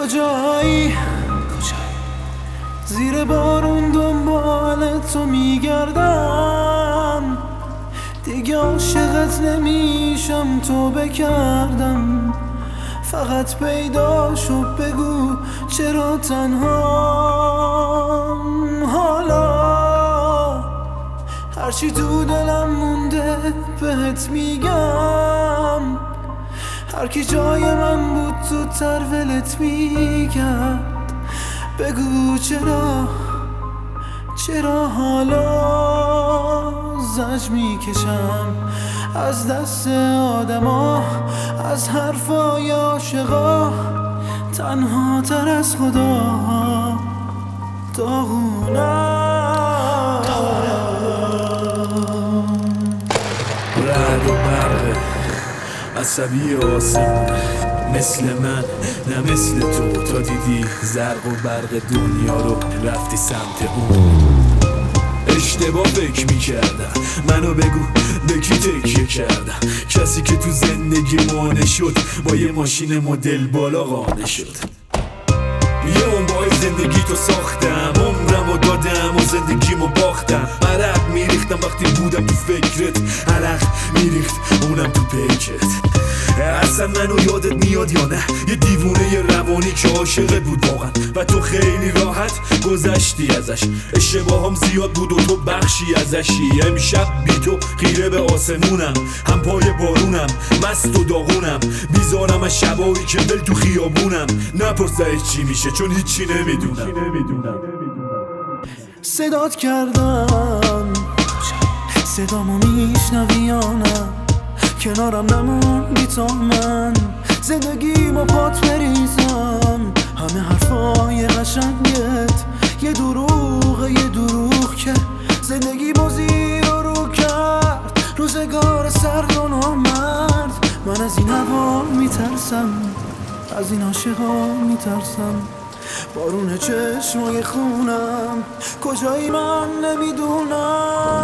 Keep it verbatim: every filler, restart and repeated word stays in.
کجایی؟ زیر بارون دنبال تو میگردم، دیگه عاشقت نمیشم، تو بکردم. فقط پیدا شو بگو چرا تنهام. حالا هرچی تو دلم مونده بهت میگم، هر کی جای من بود تو ترولت میگرد. بگو چرا چرا حالا زج میکشم از دست آدما، از حرفای عاشقا، تنها تر از خدا داغونم. رعد و برق عصبی آسمونه، مثل من نه مثل تو. تا دیدی زرق و برق دنیا رو رفتی سمت اون. اشتباه فکر میکردم، منو بگو به کی تکیه کردم؟ کسی که تو زندگی مانع شد، با یه ماشین مدل بالا قانع شد. یه عمرای زندگی تو ساختم، عمرمو دادم و زندگیمو باختم. عرق میریختم وقتی بودم تو فکرت، عرق میریخت اونم تو پیکت. اصلا منو یادت میاد یا نه؟ یه دیوونه یه روانی که عاشقت بود واقعا، و تو خیلی راحت گذشتی ازش. اشتباهام زیاد بود و تو بخشی ازشی. امشب بی تو خیره به آسمونم، هم پای بارونم، مست و داغونم. بیزارم از شبایی که دل تو خیابونم. نپرسه چی میشه چون هیچی نمیدونم. صدات کردم، صدامو میشنوی یا نه؟ کنارم نموندی تا من زندگیمو پات بریزم. همه حرفای قشنگت یه دروغه، یه دروغ که زندگی بازی رو رو کرد. روزگار سرد و نامرد، من از این هوا میترسم، از این عاشقا میترسم. بارون چشمای خونم، کجایی من نمیدونم.